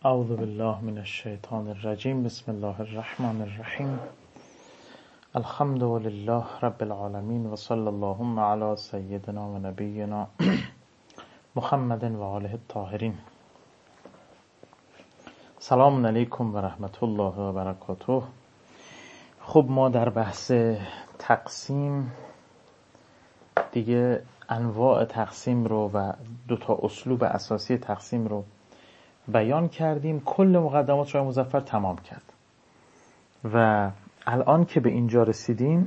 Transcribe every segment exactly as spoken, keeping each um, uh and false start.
اعوذ بالله من الشیطان الرجیم. بسم الله الرحمن الرحیم. الحمد لله رب العالمین و صلی اللهم علی سیدنا و نبینا محمد و آله الطاهرین. سلام علیکم و رحمت الله و برکاته. خب ما در بحث تقسیم دیگه انواع تقسیم رو و دو تا اسلوب اساسی تقسیم رو بیان کردیم. کل مقدمات شاه مظفر تمام کرد و الان که به اینجا رسیدیم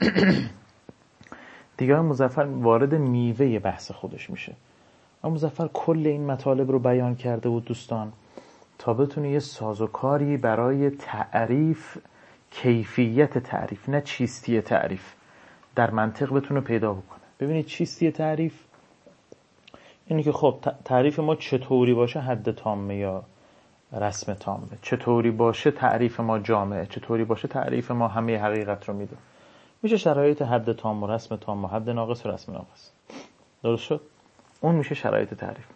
دیگه مظفر وارد میوه بحث خودش میشه. مظفر کل این مطالب رو بیان کرده بود دوستان تا بتونه یه سازوکاری برای تعریف، کیفیت تعریف نه چیستی تعریف، در منطق بتونه پیدا بکنه. ببینید چیستی تعریف اینی که خب تعریف ما چطوری باشه حد تامه یا رسم تامه، چطوری باشه تعریف ما جامعه، چطوری باشه تعریف ما همه حقیقت رو میده. میشه شرایط حد تام و رسم تام و حد ناقص و رسم ناقص. درست شد؟ اون میشه شرایط تعریف.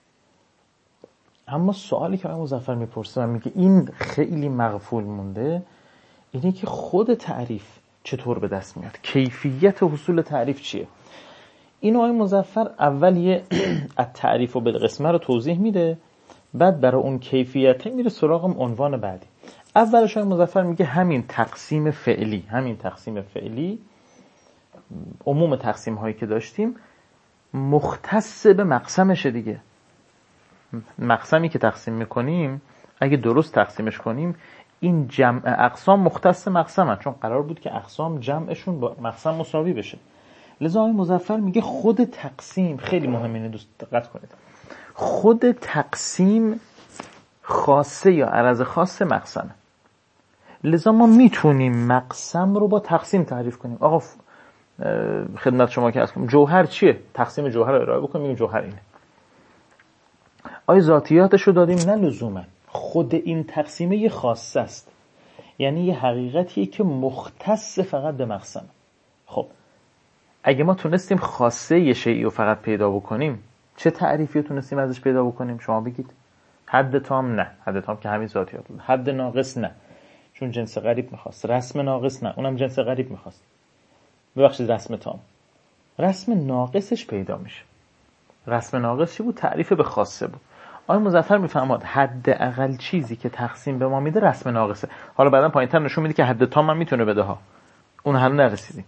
اما سوالی که آقای مظفر میپرسه و میگه این خیلی مغفول مونده اینه که خود تعریف چطور به دست میاد، کیفیت حصول تعریف چیه. این آقای مظفر اول یه التعریف و بالقسمه رو توضیح میده، بعد برای اون کیفیته میره سراغ عنوان بعدی. اولش آقای مظفر میگه همین تقسیم فعلی، همین تقسیم فعلی عموم تقسیم هایی که داشتیم مختص به مقسمشه دیگه. مقسمی که تقسیم میکنیم اگه درست تقسیمش کنیم این جمع اقسام مختص مقسمن، چون قرار بود که اقسام جمعشون با مقسم مساوی بشه. لذا آقای مظفر میگه خود تقسیم خیلی مهمه، اینو دوست دقت کنید، خود تقسیم خاصه یا عرض خاص مقسمه. لذا ما میتونیم مقسم رو با تقسیم تعریف کنیم. آقا خدمت شما که هستم جوهر چیه؟ تقسیم جوهر رو ارائه بکنیم میگیم جوهر اینه. آیا ذاتیاتش رو دادیم؟ نه لزوما. خود این تقسیمه یه خاصه است، یعنی یه حقیقتیه که مختص فقط به مقسمه. خب اگه ما تونستیم خاصه یه شیئی رو فقط پیدا بکنیم چه تعریفی رو تونستیم ازش پیدا بکنیم؟ شما بگید. حد تام نه، حد تام که همین ذاتیات بود. حد ناقص نه چون جنس غریب میخواست. رسم ناقص نه اونم جنس غریب میخواست. ببخشید رسم تام. رسم ناقصش پیدا میشه. رسم ناقص چی بود؟ تعریف به خاصه بود. آقای مظفر میفهماد حد اقل چیزی که تقسیم به ما میده رسم ناقصه. حالا بعداً پایینتر نشون میده که حد تام هم میتونه بده ها، اون حالا نرسیدیم.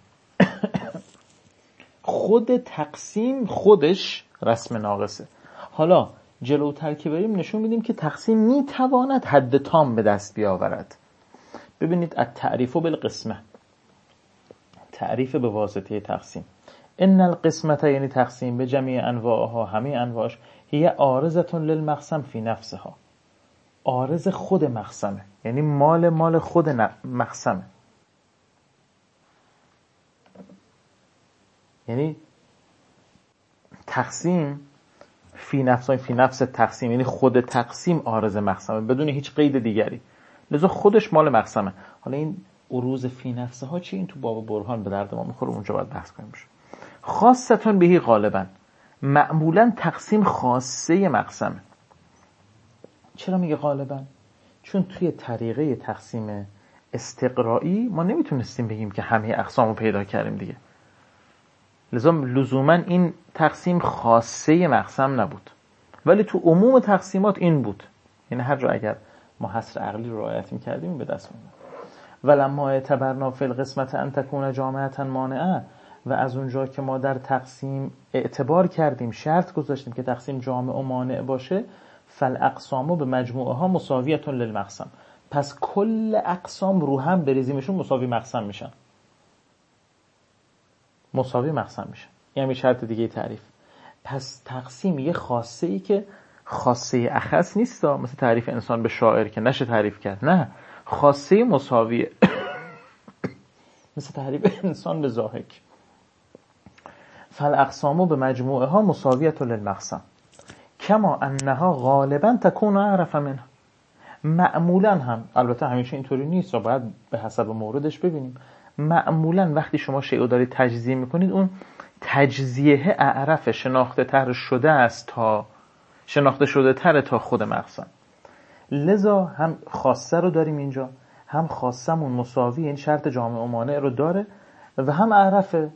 خود تقسیم خودش رسم ناقصه. حالا جلوتر که بریم نشون میدیم که تقسیم میتواند حد تام به دست بیاورد. ببینید التعریف بالقسمه، تعریف به واسطه تقسیم. ان القسمه یعنی تقسیم به جمیع انواعها، همه انواعش، هی عارضه للمقسم فی نفسها، عارض خود مقسمه، یعنی مال مال خود مقسمه. یعنی تقسیم فی نفس فی نفس تقسیم، یعنی خود تقسیم عارض مقسمه بدون هیچ قید دیگری، لذا خودش مال مقسمه. حالا این عروض فی نفسه ها چی؟ این تو باب برهان به درد ما میخوره، اونجا باید بحث کنیم. خاصتون بهی غالبا، معمولا تقسیم خاصه مقسمه. چرا میگه غالبا؟ چون توی طریقه تقسیم استقرایی ما نمیتونستیم بگیم که همه اقسامو پیدا کردیم دیگه، لذا لزوما این تقسیم خاصه مقسم نبود، ولی تو عموم تقسیمات این بود. یعنی هر جا اگر ما حصر عقلی رو رعایت می‌کردیم به دست می‌آمد. ولما اعتبرنا فی القسمة ان تكون جامعة مانعة، و از اونجا که ما در تقسیم اعتبار کردیم، شرط گذاشتیم که تقسیم جامع و مانع باشه، فالاقسام به مجموعها مساویة للمقسم، پس کل اقسام رو هم بریزیمشون مساوی مقسم میشن، مساوی مقسم میشه. یعنی شرط دیگه تعریف. پس تقسیم یه خاصه ای که خاصه اخص نیست، مثل تعریف انسان به شاعر که نشه تعریف کرد، نه، خاصه مساویه. مثل تعریف انسان به ضاحک. فالاقسام به مجموعه ها مساویت للمقسم کما انها غالبا تکون اعرف منها. معمولا هم، البته همیشه اینطوری نیست و باید به حسب موردش ببینیم، معمولا وقتی شما شیء رو دارید تجزیه میکنید اون تجزیه اعرف، شناخته تر شده است تا شناخته شده تر تا خود مقسم. لذا هم خاصه رو داریم اینجا، هم خاصمون مساوی این شرط جامع و مانع رو داره و هم اعرفه،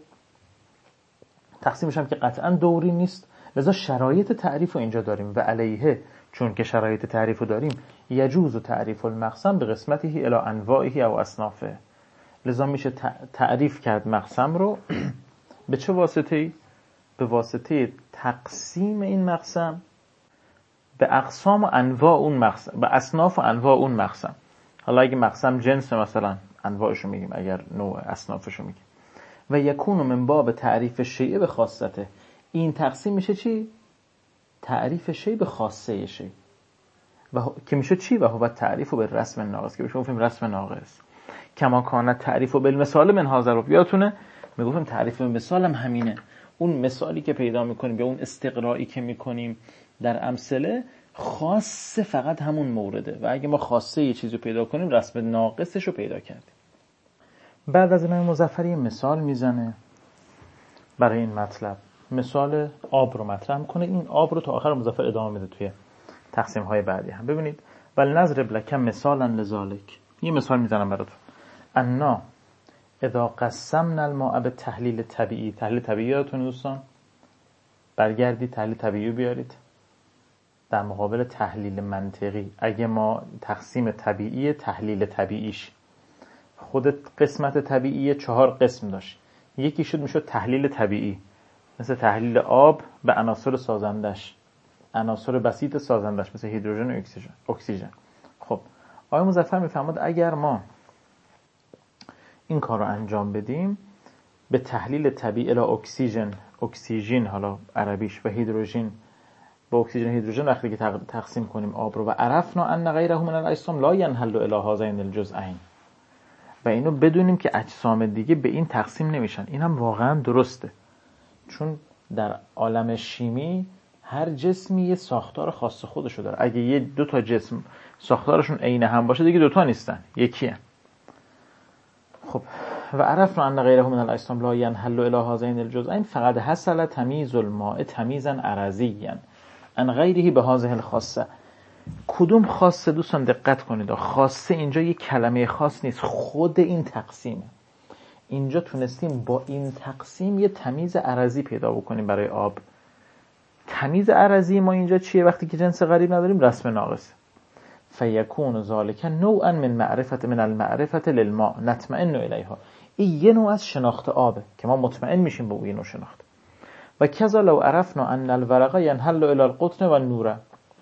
تقسیمش هم که قطعا دوری نیست. لذا شرایط تعریف رو اینجا داریم و علیه، چون که شرایط تعریف رو داریم، یجوز و تعریف المقسم به قسمتی الی انواعه او اصنافه. لذا میشه تعریف کرد مقسم رو به چه واسطه‌ای؟ به واسطه تقسیم این مقسم به اقسام و انواع اون مقسم، به اصناف و انواع اون مقسم. حالا اگه مقسم جنس مثلا انواعشو میگیم، اگر نوع اصنافشو میگیم. و یکون من باب تعریف شیء به خاصته، این تقسیم میشه چی؟ تعریف شیء به خاصه شیء و که میشه چی؟ و هو تعریف به رسم ناقص، که بهش میگیم رسم ناقص. کما کان تعریف بالمثال من هذا رو بیاتونه، میگفتم تعریف به مثال هم همینه. اون مثالی که پیدا میکنیم یا اون استقرائی که میکنیم در امثله، خاصه فقط همون مورده و اگه ما خاصه یه چیزی رو پیدا کنیم، رسم ناقصش رو پیدا کردیم. بعد از این مظفری مثال میزنه برای این مطلب، مثال آب رو مطرح میکنه. این آب رو تا آخر مظفر ادامه میده توی تقسیم های بعدی هم. ببینید ول نضرب لک مثالا لذالک، یه مثال میزنم براتون. انا اذا قسمنا الماء به تحلیل طبیعی، تحلیل طبیعی یادتون دوستان، برگردید تحلیل طبیعی بیارید در مقابل تحلیل منطقی. اگه ما تقسیم طبیعی، تحلیل طبیعیش، خود قسمت طبیعی چهار قسم داشت، یکی شد میشد تحلیل طبیعی، مثل تحلیل آب به عناصر سازندش، عناصر بسیط سازندش مثل هیدروژن و اکسیژن اکسیژن. خب آقای مظفر میفرماد اگر ما این کار رو انجام بدیم، به تحلیل طبیعی الی اکسیژن، اکسیژن حالا عربیش، و هیدروژن، با اکسیژن هیدروژن وقتی که تقسیم کنیم آب رو، و عرفنا ان غیره من الاجسام لا ينحل الی هذین الجزئین، و اینو بدونیم که اجسام دیگه به این تقسیم نمیشن. این هم واقعا درسته، چون در عالم شیمی هر جسمی یه ساختار خاص خودشو داره. اگه یه دو تا جسم ساختارشون عین هم باشه، دیگه دوتا نیستن، یکیه. خب و عرفنا ان غیره من الاجسام لا ينحل الی هذین الجزئین فقد حصل تمییز الماء تمییزا عرضیا ان غیره به هذه الخاصه. کدوم خاصه دوستان؟ دقت کنید، خاصه اینجا یک کلمه خاص نیست، خود این تقسیمه. اینجا تونستیم با این تقسیم یه تمیز عرضی پیدا بکنیم برای آب. تمیز عرضی ما اینجا چیه؟ وقتی که جنس غریب نداریم، رسم ناقص. فیکون ذالک نوعا من معرفت من المعرفت للماء نطمئن الیها. این یه نوع از شناخت آبه که ما مطمئن میشیم به اون نوع شناخت. و کذا لو عرفنا ان الورق ينحل الى القطن والنور،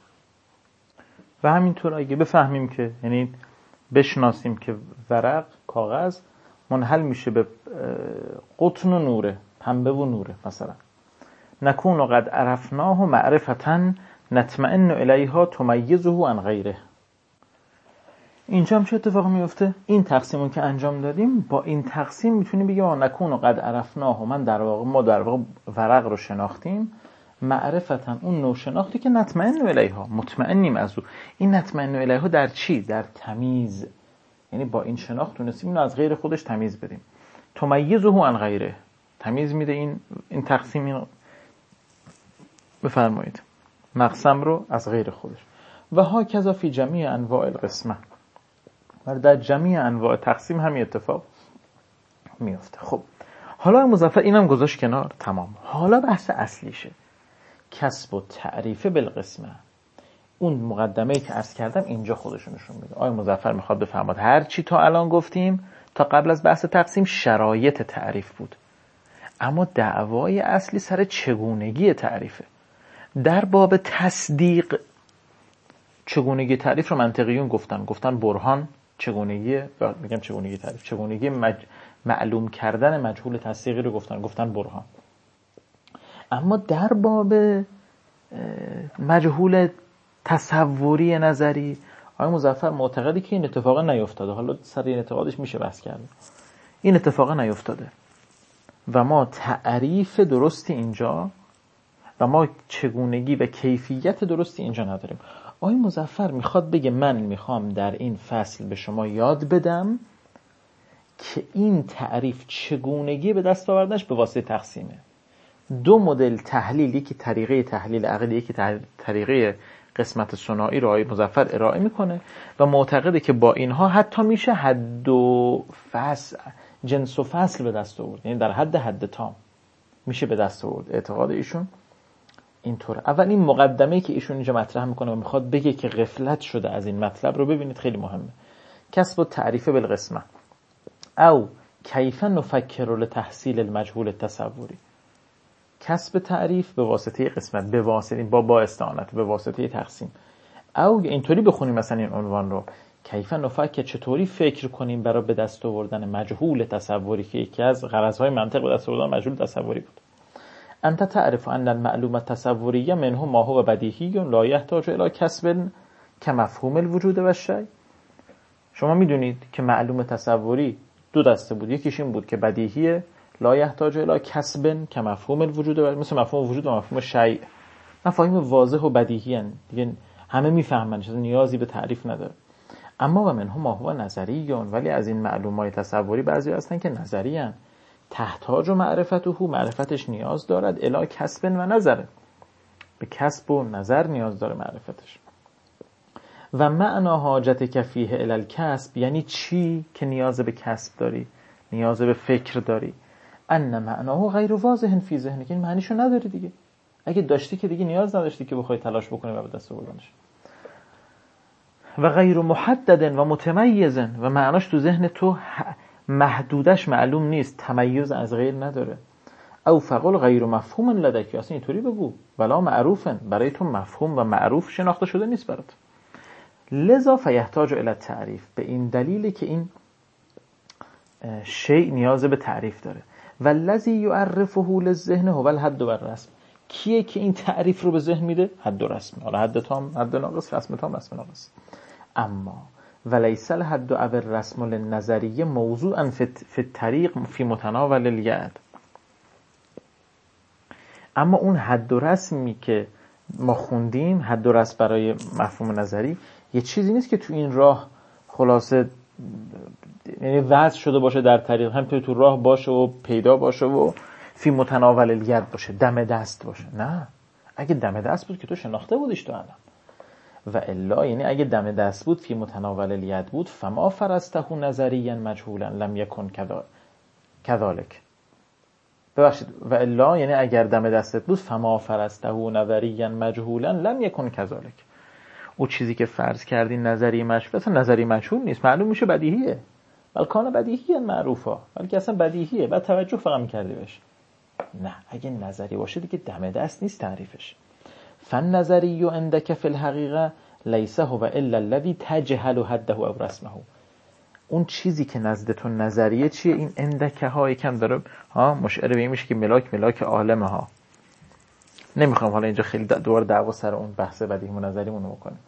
و همینطور اگه بفهمیم که، یعنی بشناسیم که ورق، کاغذ منحل میشه به قطن و نوره، پنبه و نوره مثلا، نکون قد عرفناه معرفتا نطمئن الیها تمیزه عن غیره. اینجا هم چه اتفاقی میفته؟ این تقسیمو که انجام دادیم، با این تقسیم میتونیم بگیم نکون قد عرفناه، من در واقع ما در واقع ورق رو شناختیم، معرفتا اون نوع شناختی که نطمئن الیها، مطمئنیم از او. این نطمئن الیها در چی؟ در تمیز. یعنی با این شناخت تونستیم اینو از غیر خودش تمیز بدیم. تمیزه عن غیره، تمیز میده این این تقسیم، بفرمایید، مقسم رو از غیر خودش. و ها کذا فی جمیع انواع القسمه، و در جمیع انواع تقسیم همین اتفاق میفته. خب حالا مظفر اینم گذاشت کنار، تمام. حالا بحث اصلیشه، کسب و تعریف بالقسمه. اون مقدمه‌ای که عرض کردم اینجا خودشون نشون میده. آقای مظفر میخواد بفرماد هر چی تا الان گفتیم، تا قبل از بحث تقسیم، شرایط تعریف بود، اما دعوای اصلی سر چگونگی تعریفه. در باب تصدیق، چگونگی تعریف رو منطقیون گفتن گفتن برهان چگونگی، میگم چگونگی تعریف، چگونگی مج... معلوم کردن مجهول تصدیقی رو گفتن گفتن برهان. اما در باب مجهول تصوری نظری، آقای مظفر معتقدی که این اتفاق نیفتاده. حالا سر این اعتقادش میشه بحث کرد، این اتفاق نیفتاده و ما تعریف درستی اینجا و ما چگونگی و کیفیت درستی اینجا نداریم. آقای مظفر میخواد بگه من میخوام در این فصل به شما یاد بدم که این تعریف چگونگی به دست آوردنش به واسطه تقسیمه. دو مدل تحلیل، یکی طریقه تحلیل عقلی، یکی طریقه قسمت ثنایی رو آقای مظفر ارائه میکنه و معتقده که با اینها حتی میشه حد و فصل، جنس و فصل به دست آورد، یعنی در حد حد تام میشه به دست آورد. اعتقاد ایشون اینطوره. اول این مقدمه‌ای که ایشون اینجا مطرح میکنه و میخواد بگه که غفلت شده از این مطلب رو ببینید، خیلی مهمه. کسب التعریف بالقسمه او کیف نفکر لتحصیل المجهول التصوری. کسب تعریف به واسطه قسمت، به واسطه با با استعانت، به واسطه تقسیم. او اینطوری بخونیم مثلا این عنوان رو، کیف نفکر، چطوری فکر کنیم برای به دست آوردن مجهول تصوری که یکی از غرضهای منطق به دست آوردن مجهول تصوری بود. انت تعرف ان المعلوم التصوریه منه ما هو بدیهی لا یحتاج الی کسب کمفهوم الوجود و الشیء. شما میدونید که معلوم تصوری دو دسته بود، یکیش این بود که بدیهیه، لا یحتاج الی کسب کمفهوم الوجود و مثل مفهوم وجود و مفهوم شیء، مفاهیم واضح و بدیهی ان دیگه همه میفهمن، چیز نیازی به تعریف نداره. اما و منه ما هو نظری، ولی از این معلومات تصوری بعضی هستن که نظری ان، تحتاج و معرفته، معرفتش نیاز دارد الی کسب و نظر، به کسب و نظر نیاز داره معرفتش. و معنا حاجت کفیه الی الکسب، یعنی چی که نیاز به کسب داری، نیاز به فکر داری. ان معناه غیر واضح فی ذهنک، این معنیشو نداری دیگه، اگه داشتی که دیگه نیاز نداشتی که بخوای تلاش بکنی و به دست آوردنش. و غیر محدد و متمیز، و معناش تو ذهن تو محدودش معلوم نیست، تمیز از غیر نداره. او فقل غیر مفهوم لدک، اصلا اینطوری بگو، ولا معروفن، برای تو مفهوم و معروف شناخته شده نیست برات. لذا فیحتاج الی تعریف، به این دلیلی که این شیء نیاز به تعریف داره. و الذی یعرفه للذهن هو الحد و الرسم، کیه که این تعریف رو به ذهن میده؟ حد و رسم، حالا حد تام، حد ناقص، رسم تام، رسم ناقص. اما ولیس الحد و الرسم للنظریه موضوعا فی الطریق فی متناول الید. اما اون حد و رسمی که ما خوندیم، حد و رسم برای مفهوم نظری، یه چیزی نیست که تو این راه خلاصه یعنی وضع شده باشه در طریق، همینطور تو راه باشه و پیدا باشه و فی متناول الید باشه، دم دست باشه. نه، اگه دم دست بود که تو شناخته بودیش تو الان. و الا، یعنی اگه دم دست بود، فی متناول الید بود، فما فرسته نظریا مجهولا لم یکن کذالک. ببخشید، و الا یعنی اگر دم دستت بود، فما فرسته نظریا مجهولا لم یکن کذالک. او چیزی که فرض کردی نظری مجهول، اصلا نظری مجهول نیست، معلوم میشه بدیهیه، بل کان بدیهیه معروفا، بلکه اصلا بدیهیه، بعد توجه فقط میکردی بهش. نه، اگه نظری باشه دیگه دم دست نیست تعریفش. فن نظری عندك فی الحقیقه لیس هو الا الذی تجهل حده او رسمه. اون چیزی که نزدتون نظریه چیه؟ این اندکه ها یکم داره ها مشعر به این میشه که ملاک ملاک عالمه ها. نمیخوام حالا اینجا خیلی دوباره دعوا سر اون بحث بدیهی و نظریمون رو بکنیم.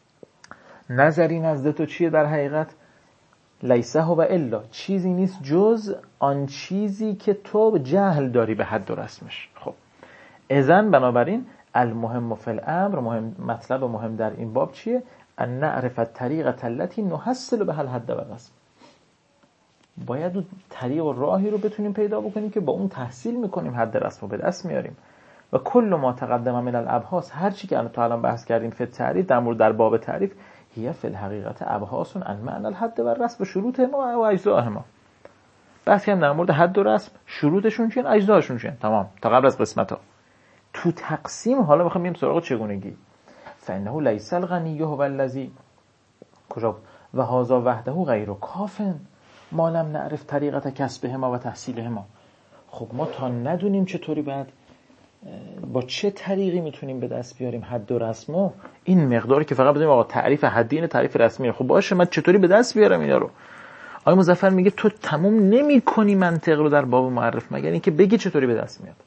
نظری نزدتو چیه در حقیقت؟ لیس هو الا، چیزی نیست جز آن چیزی که تو جهل داری به حد و رسمش. خب اذن بنابراین المهم فی الامر، مهم مطلب مهم در این باب چیه؟ ان نعرف الطریقه التي نحصل بها الحد و الرسم. باید اون طریق و راهی رو بتونیم پیدا بکنیم که با اون تحصیل میکنیم حد رسم رو به دست میاریم. و کل ما تقدم من الابحاث، هر چی که تا الان بحث کردیم فی تعریف، در مورد در باب تعریف، هی فی الحقیقت ابحاث عن معنی الحد و الرسم و شروطهما و اجزاءهما. بحث کردیم در مورد حد و رسم، شروطشون چیه، اجزاشون چیه. تمام، تا قبل از قسمت‌ها. تو تقسیم حالا میخوام بریم سراغ چگونگی. فانه لیس الغنی هو الذی کجا و هذا وحده غیر کافن ما لم نعرف طریقت کسبهما و تحصیلهما. خب ما تا ندونیم چطوری باید با چه طریقی میتونیم به دست بیاریم حد و رسمو، این مقداری که فقط بدونیم آقا تعریف حدی اینه، تعریف رسمیه، خب باشه من چطوری به دست بیارم اینا رو؟ آقای مظفر میگه تو تموم نمی‌کنی منطق رو در باب معرف مگر اینکه بگی چطوری به دست میاد.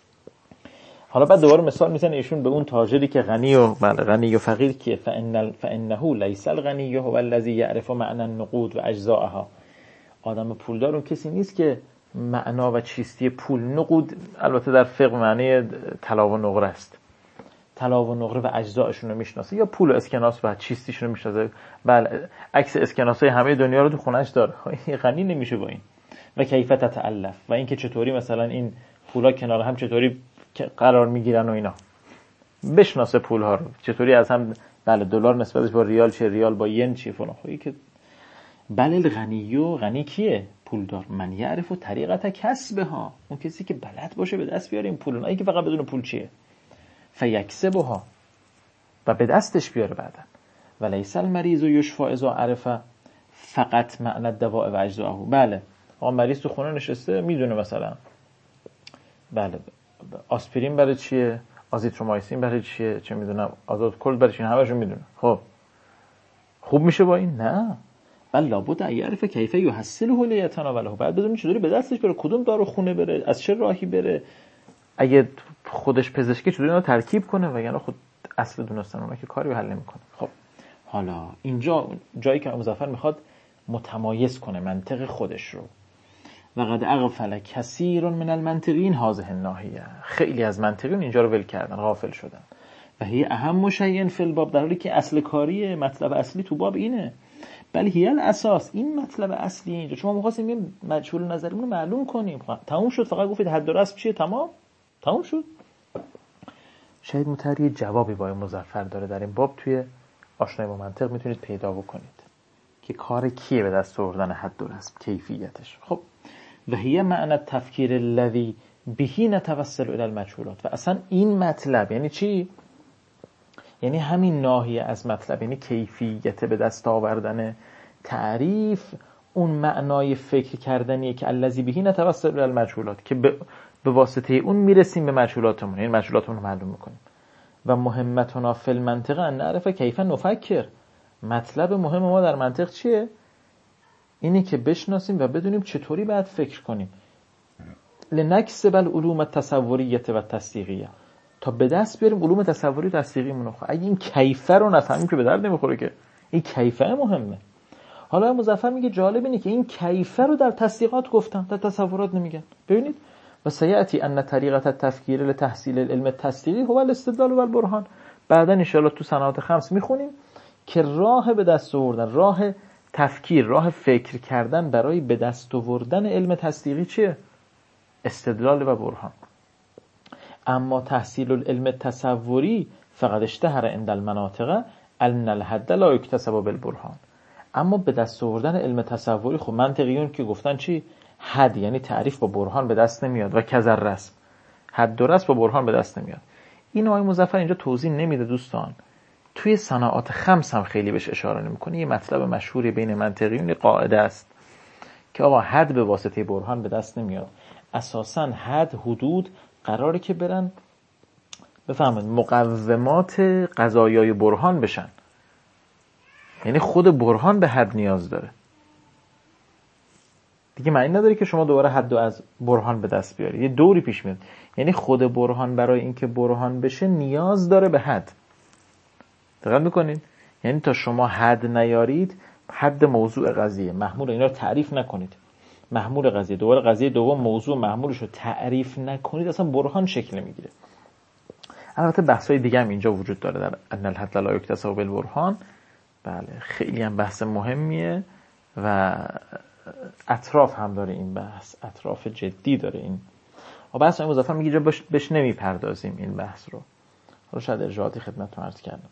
حالا بعد دوباره مثال میزنه ایشون به اون تاجری که غنی و بله غنی و فقیر کیه، فإن فإنه لیس الغنی هو الذی یعرف معنی النقود و اجزاءها. آدم پولدار اون کسی نیست که معنا و چیستی پول، نقود البته در فقه معنی طلا و نقره است، طلا و نقره و اجزاشون رو میشناسه، یا پول و اسکناس و چیستیشون رو میشناسه. بله عکس اسکناسای همه دنیا رو تو خونه‌اش داره، غنی نمیشه با این. و کیف تتألف، و اینکه چطوری مثلا این پولا کنار هم چطوری قرار میگیرن و اینا. بشناسه پول ها رو چطوری از هم، بله دلار نسبتش با ریال چه، ریال با ین چه فلان. خب که بله الغنیو، غنی کیه؟ پولدار. من یعرف طریقت کسبها، اون کسی که بلد باشه به دست بیاره این پول، نه اینکه فقط بدون پول چیه، فیکسبها، و به دستش بیاره بعداً. ولیس المریض یشفا اذا عرف فقط معنی الدواء و اجزاءه. بله آقا مریض تو خونه نشسته میدونه مثلا بله آسپرین برای چیه، آزیترومایسین برای چیه، چه میدونم آزاد کل برای چیه، همه‌شو میدونه. خب خوب میشه با این؟ نه، بل لابد ان یعرف کیف یحصله لیتناوله، بعد بدون چطوری به دستش بره، کدوم دارو خونه بره، از چه راهی بره، اگه خودش پزشکی چطوری اینو ترکیب کنه، وگرنه خود اصل دونستن اونها که کاری حل نمیکنه. خب حالا اینجا جایی که مظفر میخواد متمایز کنه منطق خودش رو. وقد اغفل کثیر من المنطقین هذه الناحیه، خیلی از منطقین اینجا رو ول کردن، غافل شدن. و هی اهم شیء فی الباب، در حالی که اصل کاری مطلب اصلی تو باب اینه. بل هی الاساس، این مطلب اصلی اینجا. شما می‌خواستیم این مجهول نظرمون رو معلوم کنیم، تموم شد، فقط گفتید حد و رسم چیه، تمام تموم شد. شاید متری جوابی با مظفر داره در این باب، توی آشنایی با منطق میتونید پیدا بکنید که کار کیه به دست آوردن حد و رسم، کیفیتش. خب و هی معنی تفکیر الذی به نتوسل الی المجهولات، و اصلا این مطلب یعنی چی؟ یعنی همین ناحیه از مطلب، یعنی کیفیت به دست آوردن تعریف، اون معنای فکر کردنیه که الذی به نتوسل الی المجهولات، که به به واسطه اون میرسیم به مجهولاتمون، یعنی مجهولاتمون رو معلوم میکنیم. و مهمتنا فی المنطق ان نعرف کیف نفکر، مطلب مهم ما در منطق چیه؟ اینه که بشناسیم و بدونیم چطوری باید فکر کنیم. لنکسب العلوم التصوریه و تصدیقیه، تا به دست بیاریم علوم تصوری و تصدیقیمون رو. اگه این کیفه رو نفهمیم که به درد نمیخوره، که این کیفه مهمه. حالا مظفر میگه جالب اینه که این کیفه رو در تصدیقات گفتن، در تصورات نمیگن. ببینید و سیاتی ان طریقه التفکیر لتحصیل العلم التصدیقی هو الاستدلال و البرهان. بعدا ان شاء الله تو صنعات خمس میخونیم که راه به دست آوردن، راه تفکیر، راه فکر کردن برای به دست آوردن علم تصدیقی چیه؟ استدلال و برهان. اما تحصیل العلم التصوری فقط اشتهر عند المناطق ان الحد لا یکتسب بالبرهان. اما به دست آوردن علم تصوری، خب منطقیون که گفتن چی؟ حد یعنی تعریف با برهان به دست نمیاد، و کذر رسم، حد و رسم با برهان به دست نمیاد. این آقای مظفر اینجا توضیح نمیده دوستان، توی صناعات خمس هم خیلی بهش اشاره نمیکنه. یه مطلب مشهوری بین منطقیون قاعده است که آقا حد به واسطه برهان به دست نمیاد. اساساً حد، حدود قراره که برن بفهمید مقومات قضایای برهان بشن، یعنی خود برهان به حد نیاز داره دیگه. معنی نداره که شما دوباره حد و از برهان به دست بیاری، یه دوری پیش میاد. یعنی خود برهان برای اینکه برهان بشه نیاز داره به حد. دقت میکنید؟ یعنی تا شما حد نیارید، حد موضوع قضیه، محمول اینا رو تعریف نکنید، محمول قضیه، دوباره قضیه دوم موضوع محمولش رو تعریف نکنید، اصلا برهان شکل نمیگیره. البته بحث‌های دیگه هم اینجا وجود داره در ان الحد لا یکتسب بالبرهان. بله خیلی هم بحث مهمیه و اطراف هم داره این بحث، اطراف جدی داره این. و بحث این مظفر میگه بهش بش نمیپردازیم این بحث رو. حالا شاید ارجاعاتی خدمتتون عرض کردم.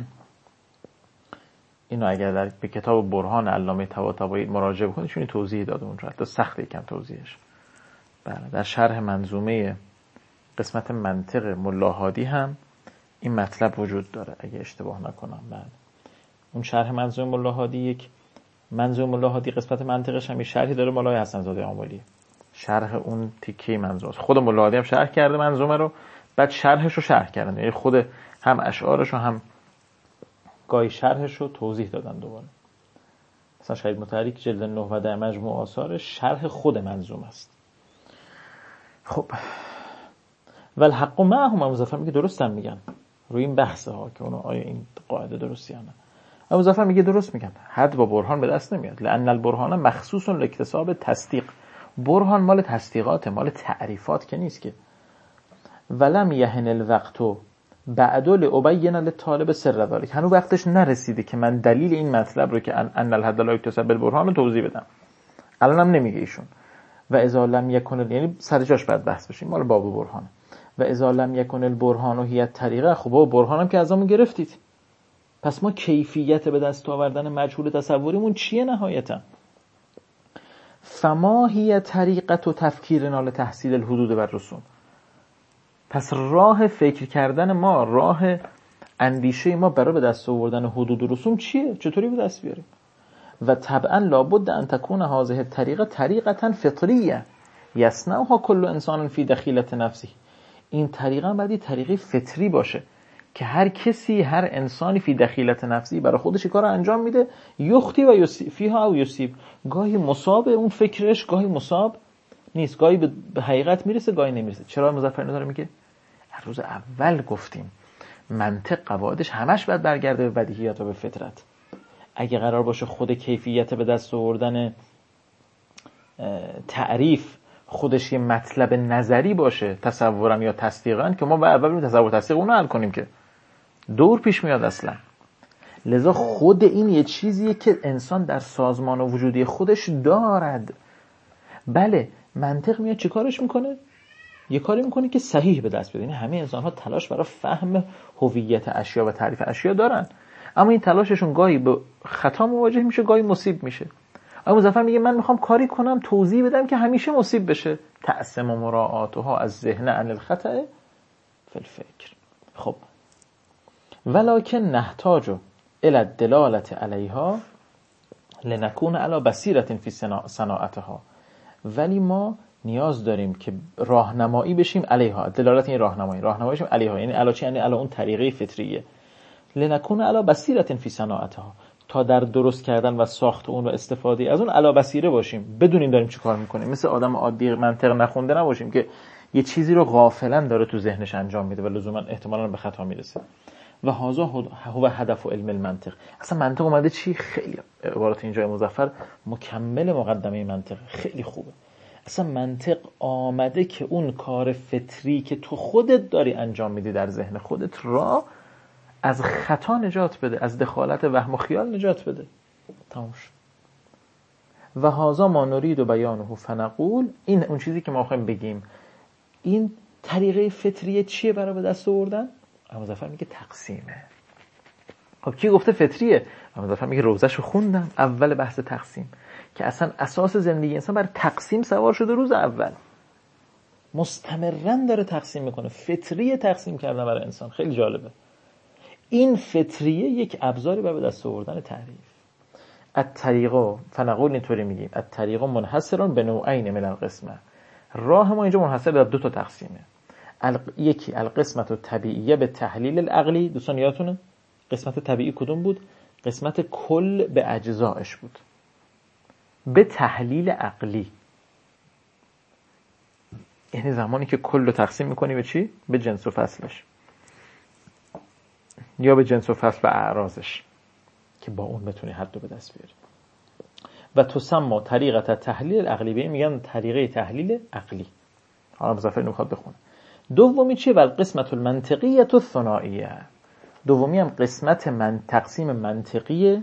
اینو اگر در به کتاب برهان علامه طباطبایی مراجعه بکنید چون توضیح داده اونجا، حتی سخته یکم توضیحش. بله در شرح منظومه قسمت منطق ملا هادی هم این مطلب وجود داره اگه اشتباه نکنم. بله اون شرح منظومه ملا هادی، یک منظومه ملا هادی قسمت منطقش هم شرحی داره مولای حسن زاده آملی، شرح اون تیکه منظومه خود ملا هادی هم شرح کرده منظومه رو، بعد شرحش رو شرح کردن، یعنی خود هم اشعارش رو هم گاهی شرحش رو توضیح دادن دوباره. مثلا شهید مطهری که جلد نه و ده مجموع آثار شرح خود منظومه است. خب والحق معهم، مظفر میگه درست هم میگن روی این بحثه ها که اونو آیا این قاعده درستی یا نه. مظفر میگه درست میگن، حد با برهان به دست نمیاد. لأن البرهان مخصوص لاکتساب تصدیق، برهان مال تصدیقات، مال تعریفات که نیست که. ولم یهن الوقت بعد لابین للطالب سر ذلک، هنوز وقتش نرسیده که من دلیل این مطلب رو که ان الحد لا یکتسب بالبرهان رو توضیح بدم. الانم نمیگه ایشون. و اذا لم یکن، یعنی سر جاش بعد بحث بشیم مال باب برهان. و اذا لم یکن البرهان هی الطریقه. خب با برهانم که ازمون گرفتید، پس ما کیفیت به دست آوردن مجهول تصوریمون چیه نهایتا؟ فما هی طریقت و تفکیرنا لتحصیل الحدود و الرسوم. پس راه فکر کردن ما، راه اندیشه ما برای به دست آوردن حدود و رسوم چیه؟ چطوری به دست بیاریم؟ و طبعا لابد ان تکون هذه الطریقه طریقه فطریه یصنعها کل انسان فی دخیلة نفسه. این طریقه باید طریقه فطری باشه که هر کسی، هر انسانی فی دخیلة نفسی برای خودش کار انجام میده، یختی و یصیب فیها او یصیب. گاهی مصاب اون فکرش، گاهی مصاب نیست، گاهی به حقیقت میرسه، گاهی نمیرسه. چرا مظفر داره میگه؟ از روز اول گفتیم منطق قواعدش همش باید برگرده به بدیهیات و به فطرت. اگه قرار باشه خود کیفیت به دست آوردن تعریف خودش یه مطلب نظری باشه، تصورا یا تصدیقا، که ما باید اول بریم تصور تصدیق اون رو حل کنیم که دور پیش میاد اصلا. لذا خود این یه چیزیه که انسان در سازمان و وجودی خودش دارد. بله منطق میاد چه کارش میکنه؟ یه کاری میکنه که صحیح به دست بیاره. یعنی همه انسان ها تلاش برای فهم هویت اشیا و تعریف اشیا دارن، اما این تلاششون گاهی به خطا مواجه میشه، گاهی مصیب میشه. آقای مظفر میگه من میخوام کاری کنم توضیح بدم که همیشه مصیب بشه. تقسم و مراعاتها از ذهن عن الخطأ فی الفکر. خب ولکن نحتاج الی الدلاله علیها لنکون علی بصیرة فی صناعتها. ولی ما نیاز داریم که راهنمایی بشیم علیها. دلالت این راهنمایی، راهنمایی بشیم علیها، یعنی علی چی؟ یعنی علی اون طریقه فطریه. لنکون علی بصیرة فی صناعتها، تا در درست کردن و ساخت اون و استفاده از اون علی بصیره باشیم، بدونیم داریم چی کار میکنیم. مثل آدم عادی منطق نخونده نباشیم که یه چیزی رو غافلا داره تو ذهنش انجام میده و لزوما احتمالاً به خطا میرسه. و هذا هو هدف علم المنطق. اصلا منطق اومده چی؟ خیلی عبارت اینجا مظفر مکمل مقدمه منطق، خیلی خوبه. اصلا منطق آمده که اون کار فطری که تو خودت داری انجام میدی در ذهن خودت را از خطا نجات بده، از دخالت وهم و خیال نجات بده. تمام شد. و هذا ما نرید و بیانه فنقول. این اون چیزی که ما خواهیم بگیم. این طریقه فطریه چیه برای به دست آوردن؟ مظفر میگه تقسیمه. خب کی گفته فطریه؟ مظفر میگه روزشو خوندم اول بحث تقسیم، که اصلا اساس زندگی انسان بر تقسیم سوار شده. روز اول مستمرن داره تقسیم میکنه. فطریه تقسیم کردن برای انسان. خیلی جالبه. این فطریه یک ابزاری برای دست آوردن تعریف. الطریقه فنقول اینطوری میگیم الطریقه منحصرون به نوعین من القسمه. راه ما اینجا منحصر به دو تا تقسیمه. یکی القسمت الطبیعیه به تحلیل العقلی. دوستان یادتونه قسمت طبیعی کدوم بود؟ قسمت کل به اجزایش بود، به تحلیل عقلی. یعنی زمانی که کل رو تقسیم میکنی به چی؟ به جنس و فصلش، یا به جنس و فصل و اعراضش، که با اون بتونی حد رو به دست بیاری. و تسمى طریقه تحلیل العقلی، به این میگن طریقه تحلیل عقلی. حالا مظفر نمیخواد بخونه. دومی چیه؟ و قسمت المنطقیه الثنائیه. دومی هم قسمت من تقسیم منطقیه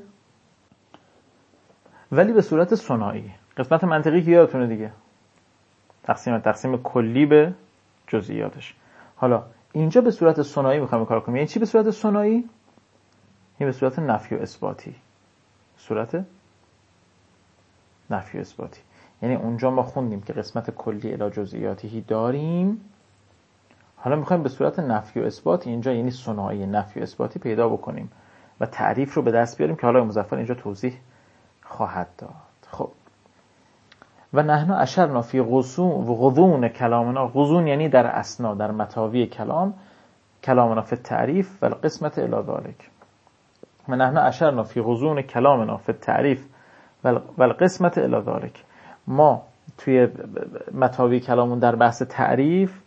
ولی به صورت ثنایی. قسمت منطقی که یادتونه دیگه، تقسیم تقسیم کلی به جزئیاتش. حالا اینجا به صورت ثنایی میخوایم کار کنیم. یعنی چی به صورت ثنایی؟ یعنی به صورت نفی و اثباتی. صورت نفی و اثباتی. یعنی اونجا ما خوندیم که قسمت کلی الی جزئیاتی داریم، حالا میخوایم به صورت نفی و اثبات اینجا، یعنی ثنایی نفی و اثباتی پیدا بکنیم و تعریف رو به دست بیاریم که حالا مظفر اینجا توضیح خواهد داد. خب و نحن اشرنا فی غصون و غضون کلامنا. غضون یعنی در اسنا، در متاوی کلام. کلامنا فی التعریف و القسمت الی ذلک. و نحن اشرنا فی غضون کلامنا فی التعریف و القسمت الی ذلک. ما توی متاوی کلامون در بحث تعریف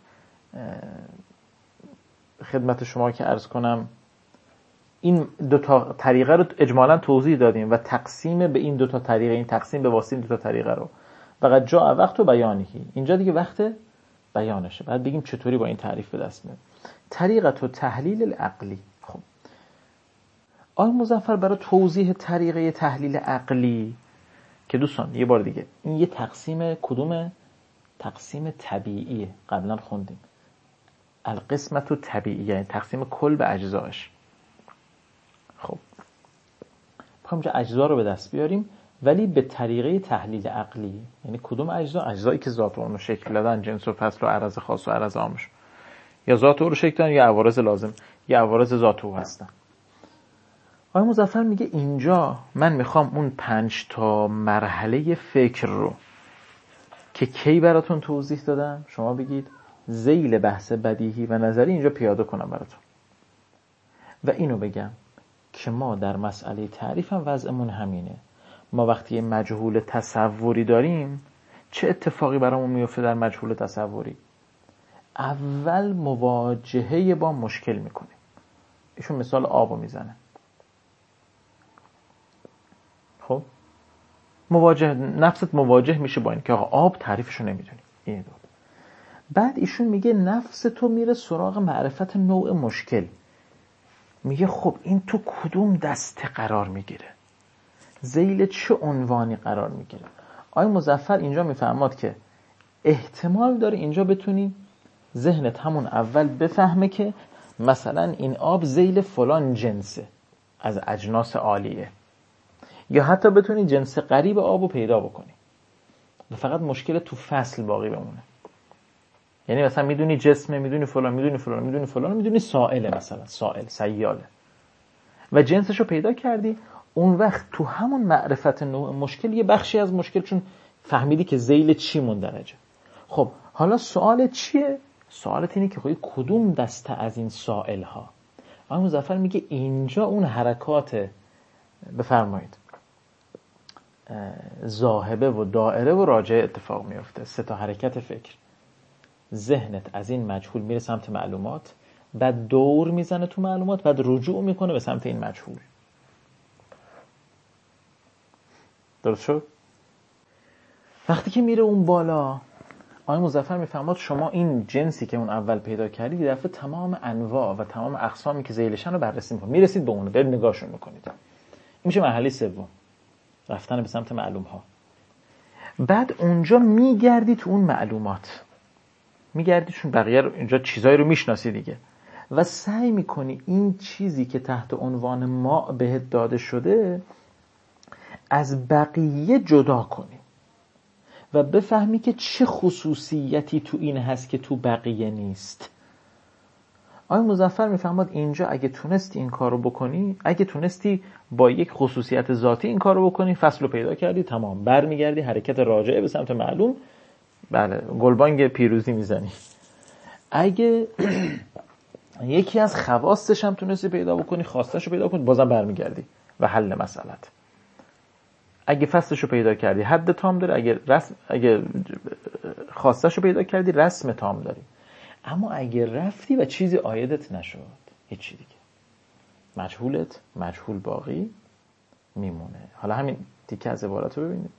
خدمت شما که عرض کنم این دو تا طریقه رو اجمالاً توضیح دادیم و تقسیم به این دو تا طریقه، این تقسیم به واسطه این دو تا طریقه رو فقط جا وقت و بیانی. اینجا دیگه وقت بیانشه. بعد بگیم چطوری با این تعریف به دست میاد. طریقه تو تحلیل العقلی. خب آقای مظفر برای توضیح طریقه تحلیل عقلی، که دوستان یه بار دیگه این یه تقسیم کدومه؟ تقسیم طبیعیه. قبلا خوندیم القسمت طبیعی، یعنی تقسیم کل به اجزاش. خب میخوایم اینجا اجزا رو به دست بیاریم، ولی به طریقه تحلیل عقلی. یعنی کدوم اجزا؟ اجزایی که ذات اون رو شکل دادن، جنس و فصل و عرض خاص و عرض عامش، یا ذات او رو شکل دادن یا عوارض لازم یا عوارض ذات او هستن. آقای مظفر میگه اینجا من میخوام اون پنج تا مرحله فکر رو که کی براتون توضیح دادم، شما بگید ذیل بحث بدیهی و نظری، اینجا پیاده کنم براتون و اینو بگم که ما در مسئله تعریف هم وضعمون همینه. ما وقتی مجهول تصوری داریم چه اتفاقی برامون میفته؟ در مجهول تصوری اول مواجهه با مشکل میکنیم. ایشون مثال آبو میزنه. خب مواجه، نفست مواجه میشه با این که آقا آب تعریفشو نمیدونی. این دو. بعد ایشون میگه نفس تو میره سراغ معرفت نوع مشکل. میگه خب این تو کدوم دسته قرار میگیره؟ ذیل چه عنوانی قرار میگیره؟ آقای مظفر اینجا میفهماد که احتمال داره اینجا بتونی ذهنت همون اول بفهمه که مثلا این آب ذیل فلان جنسه از اجناس عالیه، یا حتی بتونی جنس قریب آبو پیدا بکنی و فقط مشکل تو فصل باقی بمونه. یعنی مثلا میدونی جسمه، میدونی فلان، میدونی فلان، میدونی فلان، میدونی سائله، مثلا سائل، سیاله و جنسشو پیدا کردی. اون وقت تو همون معرفت نوع مشکل یه بخشی از مشکل چون فهمیدی که ذیل چی مندرجه. خب حالا سوال چیه؟ سوالت اینه که خب کدوم دسته از این سائل ها؟ آقای مظفر میگه اینجا اون حرکات، بفرمایید، ذاهبه و دائره و راجعه اتفاق میفته. سه تا حرکت فکر. ذهنت از این مجهول میره سمت معلومات، بعد دور میزنه تو معلومات، بعد رجوع میکنه به سمت این مجهول. درست شد؟ وقتی که میره اون بالا، آقای مظفر میفهمد شما این جنسی که اون اول پیدا کردی یه دفعه تمام انواع و تمام اقسامی که ذیلشن رو بررسی میکنید، میرسید به اون، دارید نگاهشون میکنید. این میشه مرحله سوم، رفتن به سمت معلوم ها. بعد اونجا میگردی تو اون معلومات، میگردی چون بقیه رو اینجا چیزایی رو میشناسی دیگه و سعی میکنی این چیزی که تحت عنوان ما بهت داده شده از بقیه جدا کنی و بفهمی که چه خصوصیتی تو این هست که تو بقیه نیست. آقای مظفر میفهمد اینجا اگه تونستی این کارو بکنی، اگه تونستی با یک خصوصیت ذاتی این کارو بکنی، فصل رو پیدا کردی، تمام، برمیگردی حرکت راجعه به سمت معلوم، بله، گلبانگ پیروزی میزنی. اگه یکی از خواستش هم تونستی پیدا بکنی، خواستش رو پیدا کنی، بازم برمیگردی و حل مسئلت. اگه فصلش رو پیدا کردی حد تام داره، اگه رسم، اگه خواستش رو پیدا کردی رسم تام داری. اما اگه رفتی و چیزی آیدت نشد، هیچی دیگه، مجهولت مجهول باقی میمونه. حالا همین تیکه از عبارت رو ببینید.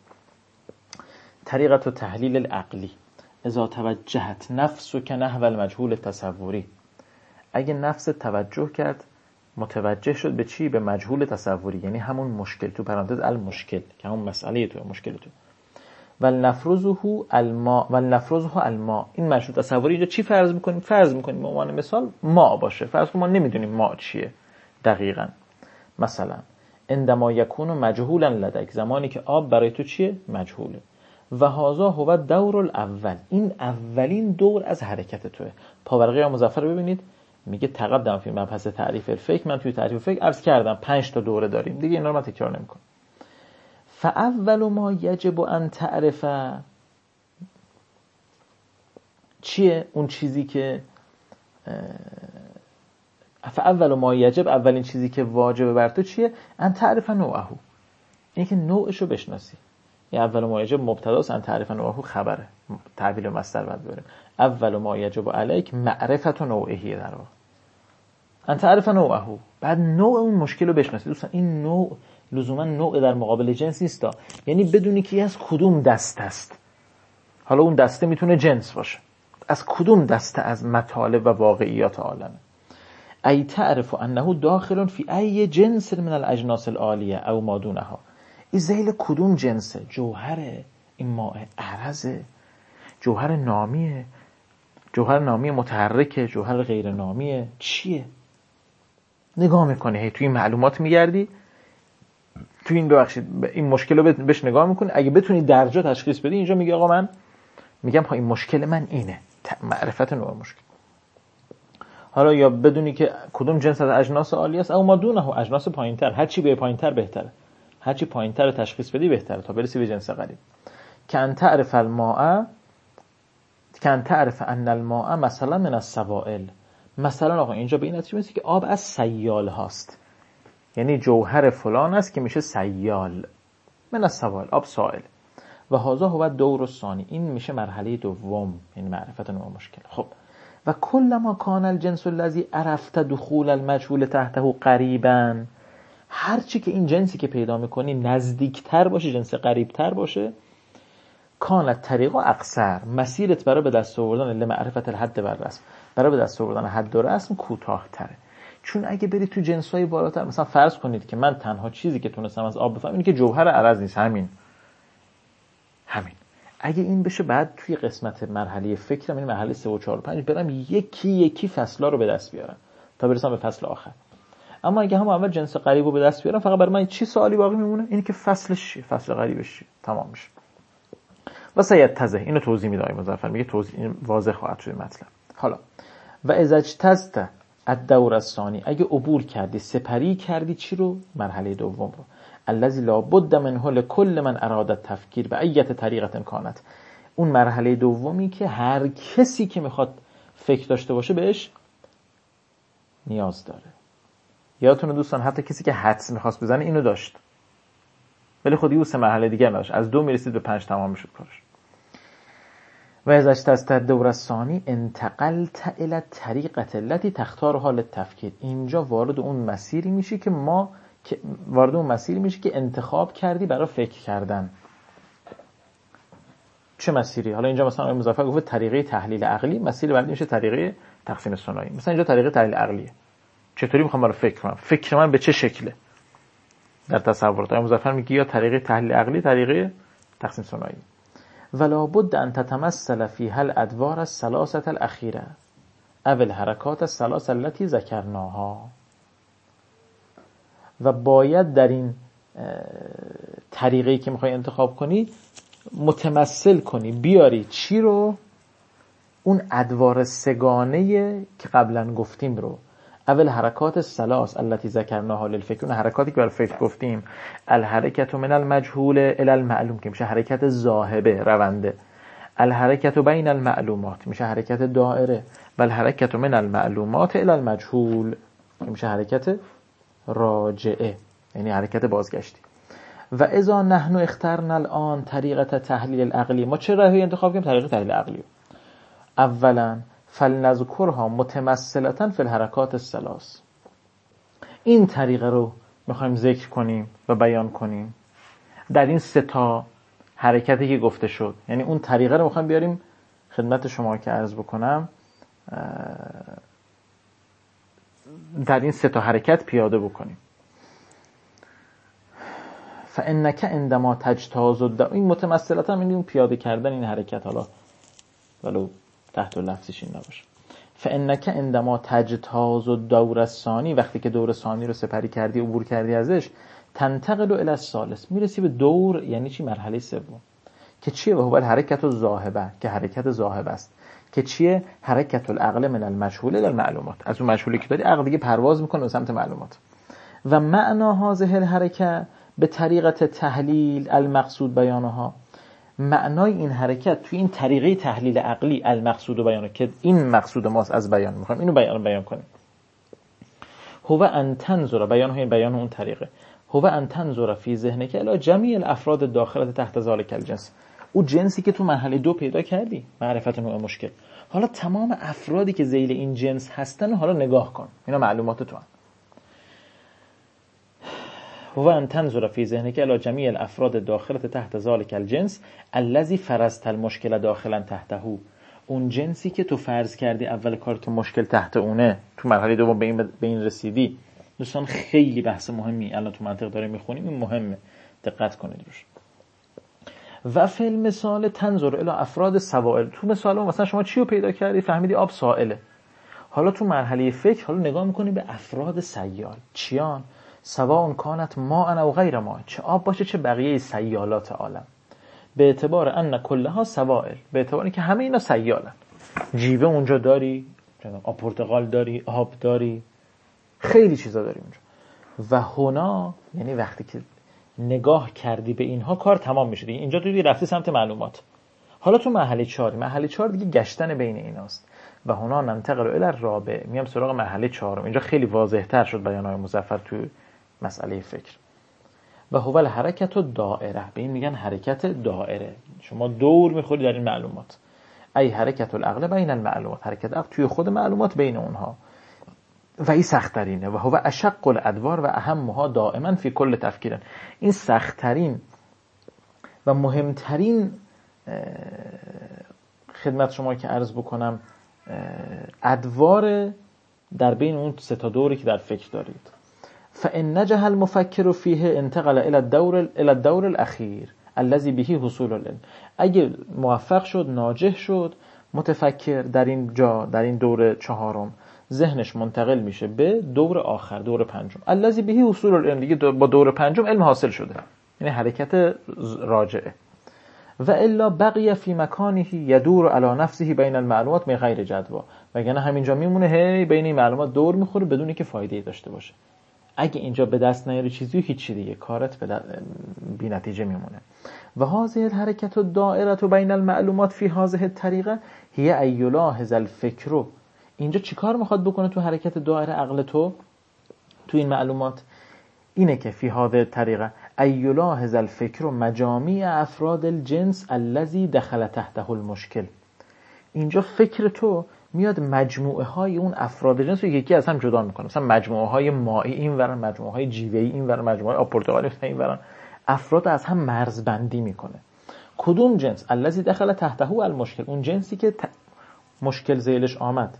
طریقت و تحلیل العقلی اذا توجهت نفس و که نحو المجهول تصوری. اگه نفس توجه کرد، متوجه شد به چی؟ به مجهول تصوری، یعنی همون مشکل، تو پرانتز المشکل که همون مسئله تو، مشکل تو. والنفرزه الماء والنفرزه الماء. این مجهول تصوری اینجا چی فرض میکنیم؟ فرض میکنیم به عنوان مثال ما باشه. فرض کنیم ما نمیدونیم ما چیه دقیقاً. مثلا عندما یکون مجهولا لدک، زمانی که آب برای تو چیه؟ مجهوله. و هذا هو الدور الاول. این اولین دور از حرکت توه. پاورقی مظفر ببینید، میگه تقدم فی مبحث تعریف الفکر. من توی تعریف فکر عرض کردم پنج تا دوره داریم دیگه، اینا رو من تکرار نمیکنم. فاول ما یجب ان تعرف، چیه اون چیزی که فاول ما یجب، اولین چیزی که واجبه بر تو چیه؟ ان تعرف نوعه، این که نوعشو بشناسی. یا اول ما یجب مبتداست، ان تعرف نوعه خبره، تعبیل مصدر بعد بریم. اول ما یجب علیک معرفت نوعه، در واقع ان تعرف نوعه، بعد نوع اون مشکل رو بشناسی. دوستان این نوع لزوما نوع در مقابل جنس نیستا، یعنی بدونی که از کدوم دسته است. حالا اون دسته میتونه جنس باشه، از کدوم دسته از مطالب و واقعیات عالمه. ای تعرف انه داخل فی ای جنس من الاجناس العالیه او ما دونها. این ذیل کدوم جنسه؟ جوهره، این ماء عرضه، جوهر نامیه، جوهر نامی متحرکه، جوهر غیر نامیه، چیه؟ نگاه میکنی، هی توی این معلومات میگردی، توی این ببخشید این مشکل رو بهش نگاه میکنی. اگه بتونی درجا تشخیص بدی، اینجا میگه آقا من میگم ها این مشکل من اینه، معرفت نوع مشکل. حالا یا بدونی که کدوم جنس از اجناس عالی است، او ما دونه اجناس پایینتر، هر چی به پایینتر بهتره، هر چی پایینتر رو تشخیص بدی بهتره تا برسی به جنس قریب. کن تعرف الماء کن تعرف ان الماء مثلا من السوائل. مثلا آقا اینجا به این نتیجه میرسی که آب از سیال هاست، یعنی جوهر فلان است که میشه سیال، من السوائل، آب سائل. و هذا هو الدور الثانی، این میشه مرحله دوم، یعنی معرفت نوع مشکل. خب و کلما کان الجنس الذی عرفت دخول المجهول تحته قریبا، هر چی که این جنسی که پیدا میکنی نزدیکتر باشه، جنس قریبتر باشه، کانت طریق اقصر، مسیرت برای به دست آوردن لمعرفت الحد و الرسم، برای به دست آوردن حد و رسم کوتاه‌تره. چون اگه بری تو جنس‌های بالاتر، مثلا فرض کنید که من تنها چیزی که تونستم از آب بفهمم اینه که جوهر عرض نیست، همین همین اگه این بشه، بعد توی قسمت مرحله فکرم، این مرحله سه و چهار و پنج، برم یکی یکی فصلا رو به دست بیارم تا برسم به فصل آخر. اما اگه هم اول جنس قریب رو به دست بیارم، فقط برای من چی سوالی باقی میمونه؟ اینه که فصلش چیه، فصل قریبش چیه، تمام میشه. واسه یتزه اینو توضیح میده آقای مظفر، میگه توضیح این واضح خواهد شد مطلب. حالا و اذا اجتزت الدور الثانی، اگه عبور کردی، سپری کردی چی رو؟ مرحله دوم رو. الذی لا بد منه لكل من اراد التفکیر و ایت طریقه کانت، اون مرحله دومی که هر کسی که میخواد فکر داشته باشه بهش نیاز داره. یادتونه دوستان، حتی کسی که حدس میخواست بزنه اینو داشت، ولی خودی او سه مرحله دیگه نداشت، از دو میرسید به پنج تمام میشد کارش. و از اجتزت الدور الثانی انتقلت الى الطریقه التي تختارها للتفکیر، اینجا وارد اون مسیری میشی که ما که وارد اون مسیری میشی که انتخاب کردی برای فکر کردن. چه مسیری؟ حالا اینجا مثلا مظفر گفت طریقه تحلیل عقلی، مسیر بعدی میشه طریقه تقسیم ثنایی. مثلا اینجا طریقه تحلیل عقلیه، چطوری میخوام برای فکر کنم، فکر من به چه شکله در تصورات. مظفر میگه یا طریقه تحلیل عقلی، طریقه تقسیم ثنایی. ولا بد ان تتمثل فيها الادوار الثلاثه الاخيره او الحركات الثلاث التي ذكرناها، و باید در این طریقی که میخوای انتخاب کنی متمثل کنی، بیاری چی رو؟ اون ادوار سگانه که قبلا گفتیم رو. اول حرکات الثلاث التي ذکرناها للفکر، اون حرکاتی که برای فکر گفتیم، الحرکت من المجهول الى المعلوم که میشه حرکت ذاهبه، رونده. الحرکت بین المعلومات میشه حرکت دائره. و الحرکت من المعلومات الى المجهول که میشه حرکت راجعه، یعنی حرکت بازگشتی. و اذا نحن اخترنا الان طریقه تحلیل العقلی، ما چه راهی انتخاب کردیم؟ طریقه تحلیل عقلی. اولا فلنذکرها متمثلة فی الحرکات الثلاث، این طریقه رو میخوایم ذکر کنیم و بیان کنیم در این سه تا حرکتی که گفته شد. یعنی اون طریقه رو میخوایم بیاریم خدمت شما که عرض بکنم در این سه تا حرکت پیاده بکنیم. فانک عندما تجتاز الدور، این متمثلتا یعنی اون پیاده کردن این حرکت، حالا ولو تحت لفظش این نباشه. فانک عندما تجتاز الدور الثانی، وقتی که دور ثانی رو سپری کردی، عبور کردی ازش، تنتقل الی الثالث، میرسی به دور، یعنی چی؟ مرحله سوم که چیه؟ و هو الحرکت الذاهبه، که حرکت ذاهب است، که چیه؟ حرکت العقل من المجهول الی المعلومات، از اون مجهولی که داری عقل دیگه پرواز میکنه به سمت معلومات. و معنا هذه الحرکه به طریقه تحلیل المقصود بیانها، معنای این حرکت توی این طریقه تحلیل عقلی المقصود بیانه، که این مقصود ماست از بیان، میخوایم اینو بیان بیان کنیم. هو ان تنظر، بیان های بیان اون طریقه، هو ان تنظر فی ذهنک الی جمیع الافراد داخله تحت ذلک الجنس، اون جنسی که تو مرحله دو پیدا کردی، معرفت نوع مشکل، حالا تمام افرادی که ذیل این جنس هستن حالا نگاه کن، اینا معلومات تو هست. هو ان تنظر فی ذهنک الی جمیع الافراد داخله تحت ذلک الجنس الذی فرضت المشکل داخلا تحته، اون جنسی که تو فرض کردی اول کار تو مشکل تحت اونه، تو مرحله دوم به این به این رسیدی. دوستان خیلی بحث مهمی الان تو منطق داره میخونیم، این مهمه، دقت کنید روش. و فی المثال تنظر الی افراد سوائل. تو مثال مثلا شما چی رو پیدا کردی؟ فهمیدی آب سائله. حالا تو مرحله فکر حالا نگاه میکنی به افراد سیال. چیان؟ سواء کانت ماء او غیر ماء، چه آب باشه چه بقیه سیالات عالم. به اعتبار ان کلها سوائل، به اعتباری که همه اینا سیالن. جیوه اونجا داری، آب پرتقال داری، آب داری، خیلی چیزا داری اونجا. و هنا یعنی وقتی که نگاه کردی به اینها کار تمام میشه دیگه. اینجا تو دیگه رفتی سمت معلومات. حالا تو مرحله چهار، مرحله چهار دیگه گشتن بین ایناست. و هنا ننتقل الی الرابع، میام سراغ مرحله چهارم. اینجا خیلی واضح‌تر شد بیان‌های مظفر تو مسئله فکر. و هو الحرکت الدائره، به این میگن حرکت دائره. شما دور میخوری در این معلومات. ای حرکت العقل بین المعلومات، حرکت عقل توی خود معلومات بین اونها. و این سخت‌ترینه. و هو اشق الادوار و اهمها دائما فی کل تفکیر. این سخت‌ترین و مهمترین خدمت شما که عرض بکنم ادوار در بین اون سه تا دوری که در فکر دارید. فان نجح المفکر فیه انتقل الى الدور الى الدور الاخیر الذي به حصول العلم. اگه موفق شد، ناجح شد متفکر در این جا، در این دور چهارم، ذهنش منتقل میشه به دور آخر، دور پنجم. الذي به حصول العلم، دیگه با دور پنجم علم حاصل شده، یعنی حرکت راجعه. و الا بقی فی مکانه یدور علی نفسه بین المعلومات من غیر جدوا، وگرنه همینجا میمونه هی بین این معلومات دور میخوره بدون اینکه فایده‌ای داشته باشه. اگه اینجا به دست نیاری چیزی، هیچ دیگه کارت به بی نتیجه میمونه. و هذه الحرکت الدائره بین المعلومات فی هذه الطریقه هی ایلاحظ الفکر. اینجا چیکار میخواد بکنه تو حرکت دائره عقل تو تو این معلومات؟ اینه که فی هذه الطریقه ایلاحظ الفکر مجامع افراد الجنس الذي دخل تحته المشکل. اینجا فکر تو میاد مجموعه های اون افراد جنس رو یکی از هم جدا میکنه. مثلا مجموعه های مائی این ورن، مجموعه های جیوه‌ای این ورن، مجموعه آب پرتقالی این ورن. افراد از هم مرزبندی میکنه. کدوم جنس؟ الذی دخل تحته المشکل، اون جنسی که ت... مشکل ذیلش آمد.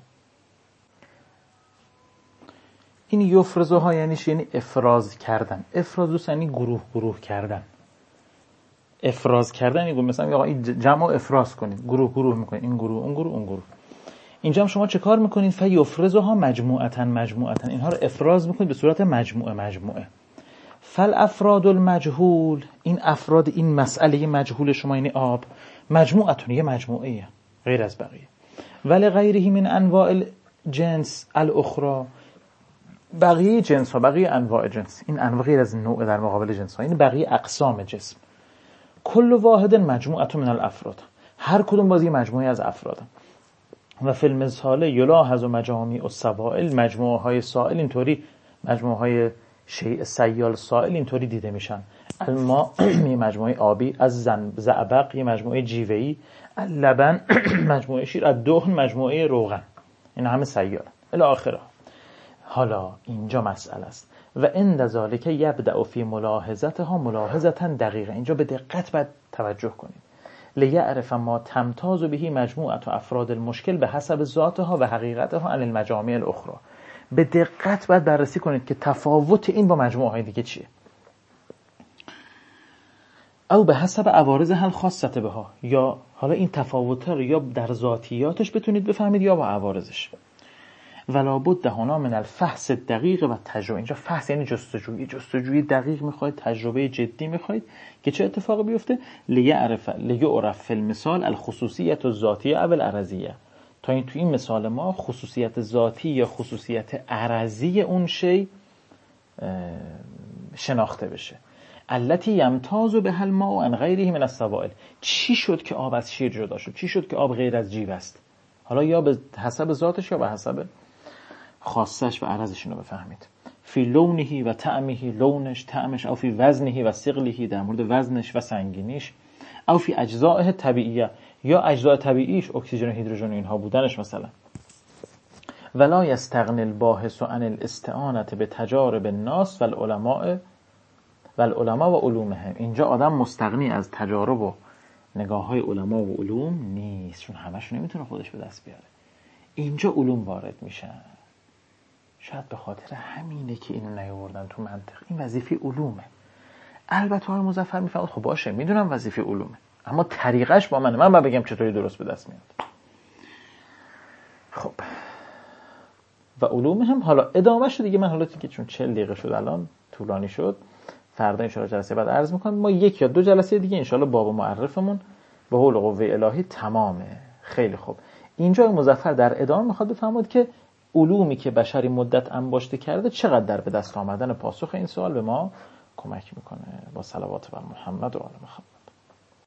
این یفرزها یعنی یعنی افراز کردن. افراز دوست یعنی گروه گروه کردن. افراز کردن یعنی مثلا آقا این جمع افراز کنید، گروه گروه میکنید، این گروه اون گروه اون گروه. اینجا هم شما چه کار میکنید؟ فیفرزها مجموعتن مجموعتن، اینها رو افراز میکنید به صورت مجموعه مجموعه. فل افراد المجهول، این افراد این مسئله مجهول شما یعنی آب، مجموعتون یه مجموعه غیر از بقیه. ولی غیره من انواع الجنس الاخرى، بقیه جنس ها، بقیه انواع جنس، این انواع غیر از نوع در مقابل جنس ها، این بقیه اقسام جسم. کل واحد مجموعه من الافراد، هر کدوم بازی مجموعه از افراد. و فی المثال یلاحظ مجامع السوائل، مجموعه های سائل اینطوری، مجموعه های شیء سیال سائل اینطوری دیده میشن. الماء یه مجموعه آبی، از زعبق یه مجموعه جیوه‌ای، اللبن مجموعه شیر، الدهن مجموعه روغن. این همه سیال الی آخره. حالا اینجا مسئله است و عند ذالک یبدأ فی ملاحظتها ملاحظه دقیقه. اینجا به دقت باید توجه کنید. لیعرف ما تمتاز به مجموعه افراد المشکل به حسب ذاتها و حقیقتها عن المجامع الاخرى. به دقت باید بررسی کنید که تفاوت این با مجموعه های دیگه چیه. او به حسب عوارضها الخاصه بها، یا حالا این تفاوت رو یا در ذاتیاتش بتونید بفهمید یا با عوارضش. ولا بد هنا من الفحص دقیق و تجربه. اینجا فحص یعنی جستجوی، جستجوی دقیق میخواید، تجربه جدی میخواید که چه اتفاقی بیفته. لیعرف لیعرف فی المثال الخصوصیت الذاتیه او العرضیه، تا این تو این مثال ما خصوصیت ذاتی یا خصوصیت عرضی اون شی شناخته بشه. التی یمتاز به الماء عن غیره من السوائل. چی شد که آب از شیر جدا شد؟ چی شد که آب غیر از جیو است؟ حالا یا به حسب ذاتش یا به حسب خاصش و عرضش رو بفهمید. فی لونه و طعمه، لونش، طعمش، او فی وزنه و ثقله، در مورد وزنش و سنگینیش، او فی اجزاء طبیعیه، یا اجزاء طبیعیش اکسیژن و هیدروژن اینها بودنش مثلا. ولا یستغنی الباحث عن الاستعانه به تجارب الناس و العلماء و العلماء و علومهم. اینجا آدم مستغنی از تجارب و نگاه‌های علما و علوم نیست، چون همه‌شو نمیتونه خودش به دست بیاره. اینجا علوم وارد میشن. شاید به خاطر همینه که اینو نیاوردن تو منطق. این وظیفه علومه. البته آقای مظفر میفهمد خب باشه، میدونم وظیفه علومه، اما طریقش با منه، من باید بگم چطوری درست به دست میاد. خب و علوم هم حالا ادامه شد دیگه، من حالا که چون چهل دقیقه شد الان طولانی شد، فردا ان شاءالله جلسه بعد عرض میکنم. ما یک یا دو جلسه دیگه ان شاءالله باب معرفمون به حول و قوه الهی تمامه. خیلی خوب. اینجا مظفر در ادامه میخواد بفهمد که علومی که بشری مدت انباشته کرده چقدر در به دست آمدن پاسخ این سوال به ما کمک میکنه. با صلوات بر محمد و آل محمد.